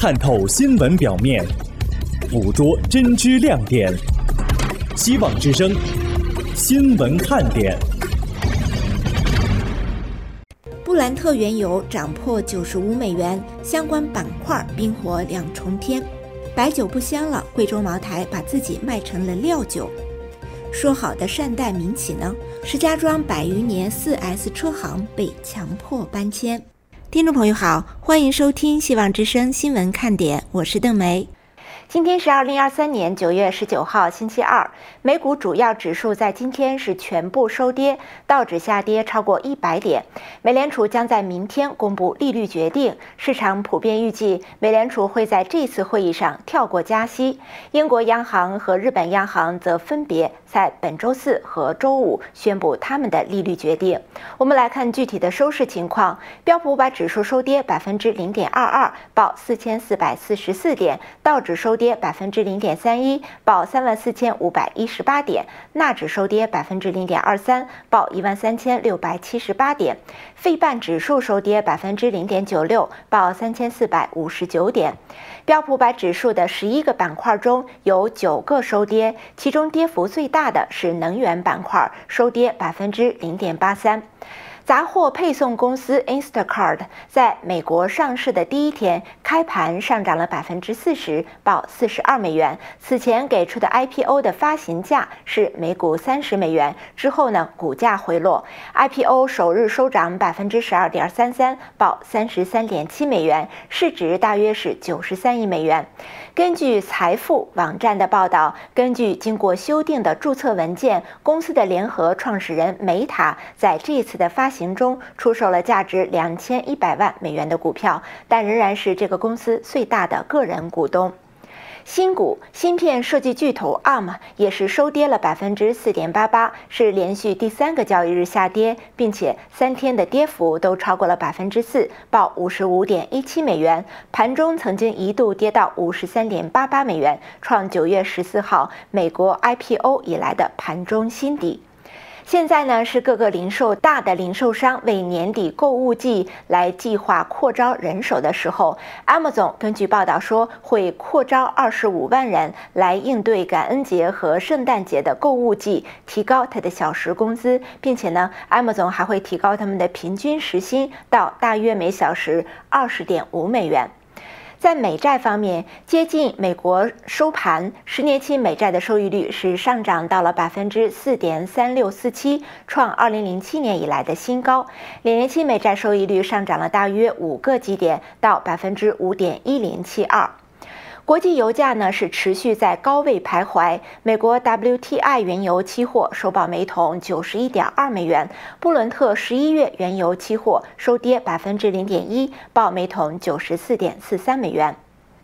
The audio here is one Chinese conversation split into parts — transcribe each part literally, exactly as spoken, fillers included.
探透新闻表面，捕捉真知亮点。希望之声，新闻看点。 布兰特原油涨破九十五美元，相关板块冰火两重天。白酒不香了，贵州茅台把自己卖成了料酒。说好的善待民企呢？石家庄百余年 四 S 车行被强迫搬迁。听众朋友好，欢迎收听希望之声新闻看点，我是邓梅。今天是二零二三年九月十九号星期二，美股主要指数在今天是全部收跌，道指下跌超过一百点。美联储将在明天公布利率决定，市场普遍预计美联储会在这次会议上跳过加息。英国央行和日本央行则分别在本周四和周五宣布他们的利率决定。我们来看具体的收市情况，标普五百指数收跌百分之零点二二，报四千四百四十四点；道指收跌百分之零点三一，报三万四千五百一十八点；纳指收跌百分之零点二三，报一万三千六百七十八点；费半指数收跌百分之零点九六，报三千四百五十九点。标普五百指数的十一个板块中有九个收跌，其中跌幅最大的是能源板块，收跌百分之零点八三。杂货配送公司 Instacart 在美国上市的第一天开盘上涨了百分之四十，报四十二美元。此前给出的 I P O 的发行价是每股三十美元，之后呢股价回落 ，I P O 首日收涨百分之十二点三三，报三十三点七美元，市值大约是九十三亿美元。根据财富网站的报道，根据经过修订的注册文件，公司的联合创始人梅塔在这次的发行中出售了价值两千一百万美元的股票，但仍然是这个公司最大的个人股东。新股芯片设计巨头 A R M 也是收跌了百分之四点八八，是连续第三个交易日下跌，并且三天的跌幅都超过了百分之四，报五十五点一七美元。盘中曾经一度跌到五十三点八八美元，创九月十四号美国 I P O 以来的盘中新低。现在呢是各个零售大的零售商为年底购物季来计划扩招人手的时候 ，Amazon 根据报道说会扩招二十五万人来应对感恩节和圣诞节的购物季，提高它的小时工资，并且呢 ，Amazon 还会提高他们的平均时薪到大约每小时二十点五美元。在美债方面，接近美国收盘，十年期美债的收益率是上涨到了百分之四点三六四七，创二零零七年以来的新高。两年期美债收益率上涨了大约五个基点，到百分之五点一零七二。国际油价呢是持续在高位徘徊，美国 W T I 原油期货收报每桶九十一点二美元，布伦特十一月原油期货收跌百分之零点一，报每桶九十四点四三美元。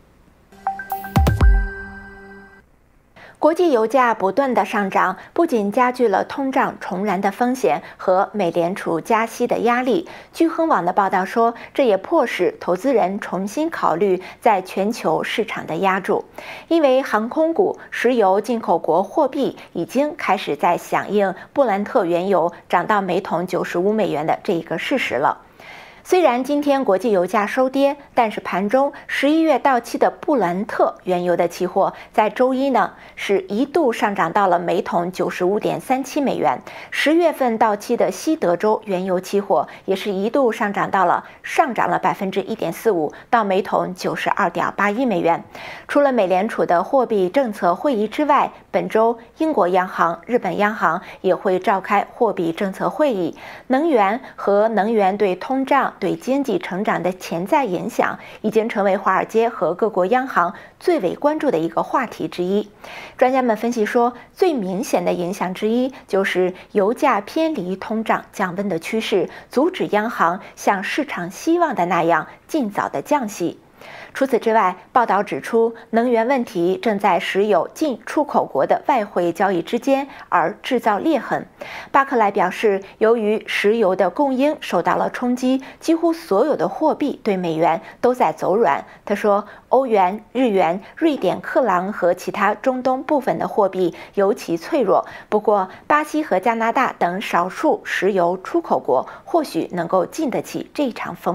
国际油价不断的上涨，不仅加剧了通胀重燃的风险和美联储加息的压力。钜亨网的报道说，这也迫使投资人重新考虑在全球市场的押注，因为航空股、石油进口国货币已经开始在响应布兰特原油涨到每桶九十五美元的这一个事实了。虽然今天国际油价收跌，但是盘中十一月到期的布兰特原油的期货在周一呢是一度上涨到了每桶九十五点三七美元。十月份到期的西德州原油期货也是一度上涨到了上涨了百分之一点四五，到每桶九十二点八一美元。除了美联储的货币政策会议之外，本周英国央行、日本央行也会召开货币政策会议。能源和能源对通胀对经济成长的潜在影响已经成为华尔街和各国央行最为关注的一个话题之一。专家们分析说，最明显的影响之一就是油价偏离通胀降温的趋势，阻止央行像市场希望的那样尽早的降息。除此之外，报道指出，能源问题正在石油进出口国的外汇交易之间而制造裂痕。巴克莱表示，由于石油的供应受到了冲击，几乎所有的货币对美元都在走软。他说，欧元、日元、瑞典克朗和其他中东部分的货币尤其脆弱。不过，巴西和加拿大等少数石油出口国或许能够经得起这场风暴。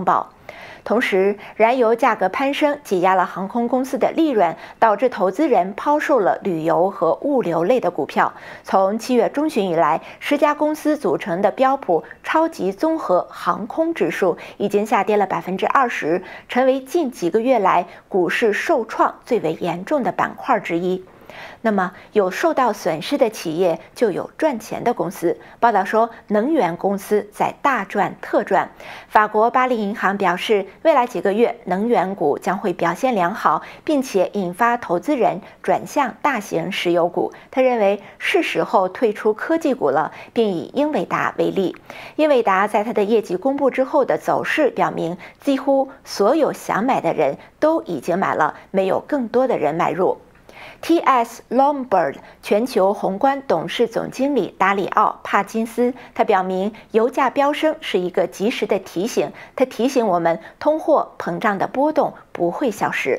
同时，燃油价格攀升挤压了航空公司的利润，导致投资人抛售了旅游和物流类的股票。从七月中旬以来，十家公司组成的标普超级综合航空指数已经下跌了百分之二十，成为近几个月来股市受创最为严重的板块之一。那么，有受到损失的企业，就有赚钱的公司。报道说，能源公司在大赚特赚。法国巴黎银行表示，未来几个月能源股将会表现良好，并且引发投资人转向大型石油股。他认为是时候退出科技股了，并以英伟达为例。英伟达在它的业绩公布之后的走势表明，几乎所有想买的人都已经买了，没有更多的人买入。T S Lombard 全球宏观董事总经理达里奥·帕金斯，他表明油价飙升是一个及时的提醒，他提醒我们，通货膨胀的波动不会消失。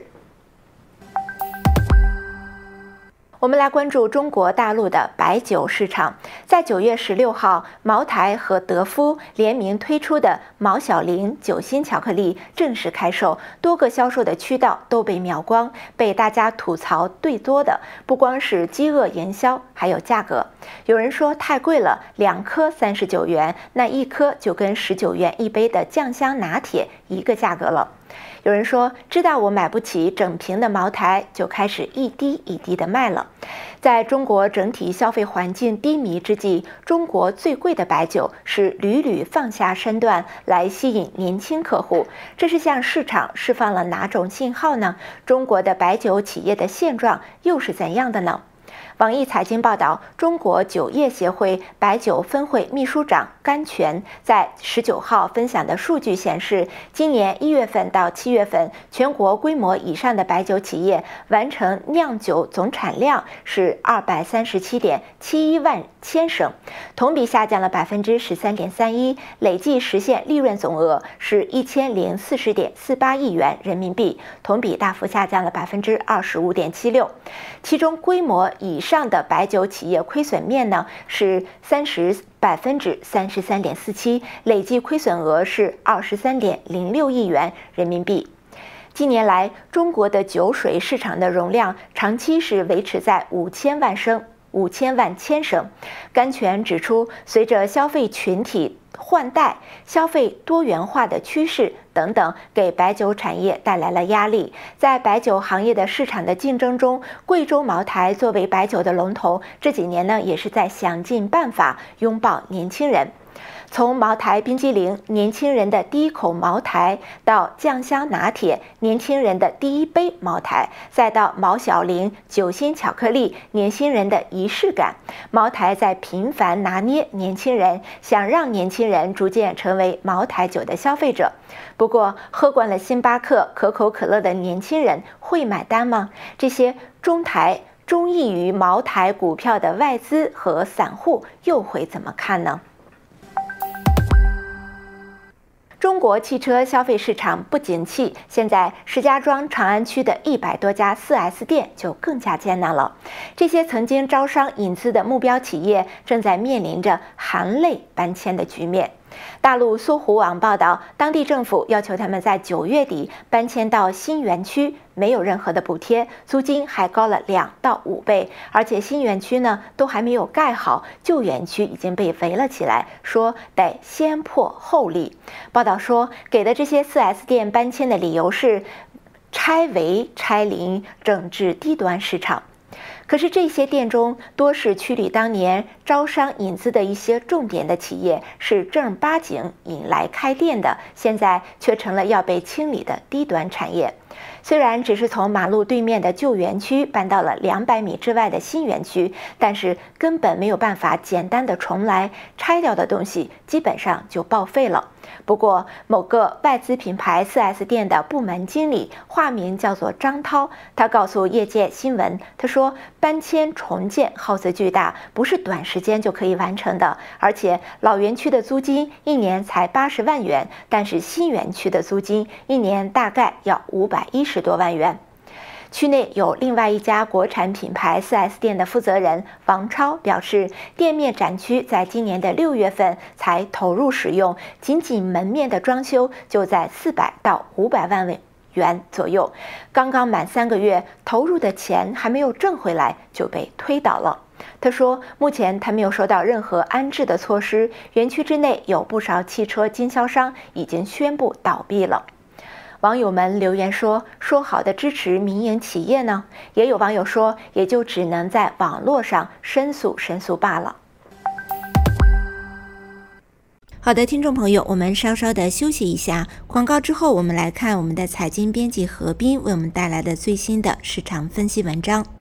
我们来关注中国大陆的白酒市场。在九月十六号，茅台和德肤联名推出的毛小玲酒心巧克力正式开售，多个销售的渠道都被秒光。被大家吐槽最多的不光是饥饿营销，还有价格。有人说太贵了，两颗三十九元，那一颗就跟十九元一杯的酱香拿铁一个价格了。有人说，知道我买不起整瓶的茅台，就开始一滴一滴的卖了。在中国整体消费环境低迷之际，中国最贵的白酒是屡屡放下身段来吸引年轻客户，这是向市场释放了哪种信号呢？中国的白酒企业的现状又是怎样的呢？网易财经报道，中国酒业协会白酒分会秘书长甘泉在十九号分享的数据显示，今年一月份到七月份，全国规模以上的白酒企业完成酿酒总产量是二百三十七点七一万千升，同比下降了百分之十三点三一，累计实现利润总额是一千零四十点四八亿元人民币，同比大幅下降了百分之二十五点七六。其中，规模以上的白酒企业亏损面呢是三十百分之三十三点四七，累计亏损额是二十三点零六亿元人民币。近年来，中国的酒水市场的容量长期是维持在五千万升。五千万千升。甘泉指出，随着消费群体换代、消费多元化的趋势等等，给白酒产业带来了压力。在白酒行业的市场的竞争中，贵州茅台作为白酒的龙头，这几年呢也是在想尽办法拥抱年轻人。从茅台冰激凌，年轻人的第一口茅台，到酱香拿铁，年轻人的第一杯茅台，再到毛小玲酒心巧克力，年轻人的仪式感。茅台在频繁拿捏年轻人，想让年轻人逐渐成为茅台酒的消费者。不过，喝惯了星巴克、可口可乐的年轻人会买单吗？这些中台中意于茅台股票的外资和散户又会怎么看呢？中国汽车消费市场不景气，现在石家庄长安区的一百多家 四 S 店就更加艰难了。这些曾经招商引资的目标企业正在面临着含泪搬迁的局面。大陆搜狐网报道，当地政府要求他们在九月底搬迁到新园区，没有任何的补贴，租金还高了两到五倍，而且新园区呢都还没有盖好，旧园区已经被围了起来，说得先破后立。报道说，给的这些 四 S 店搬迁的理由是拆围拆零，整治低端市场。可是这些店中多是区里当年招商引资的一些重点的企业，是正儿八经引来开店的，现在却成了要被清理的低端产业。虽然只是从马路对面的旧园区搬到了两百米之外的新园区，但是根本没有办法简单的重来，拆掉的东西基本上就报废了。不过，某个外资品牌 四 S 店的部门经理，化名叫做张涛，他告诉业界新闻，他说搬迁重建耗资巨大，不是短时间就可以完成的，而且老园区的租金一年才八十万元，但是新园区的租金一年大概要五百一十多万元。 区内有另外一家国产品牌 四 S 店的负责人王超表示，店面展区在今年的六月份才投入使用，仅仅门面的装修就在四百到五百万元左右，刚刚满三个月，投入的钱还没有挣回来就被推倒了。他说，目前他没有收到任何安置的措施，园区之内有不少汽车经销商已经宣布倒闭了。网友们留言说，说好的支持民营企业呢？也有网友说，也就只能在网络上申诉申诉罢了。好的，听众朋友，我们稍稍的休息一下，广告之后我们来看我们的财经编辑何斌为我们带来的最新的市场分析文章。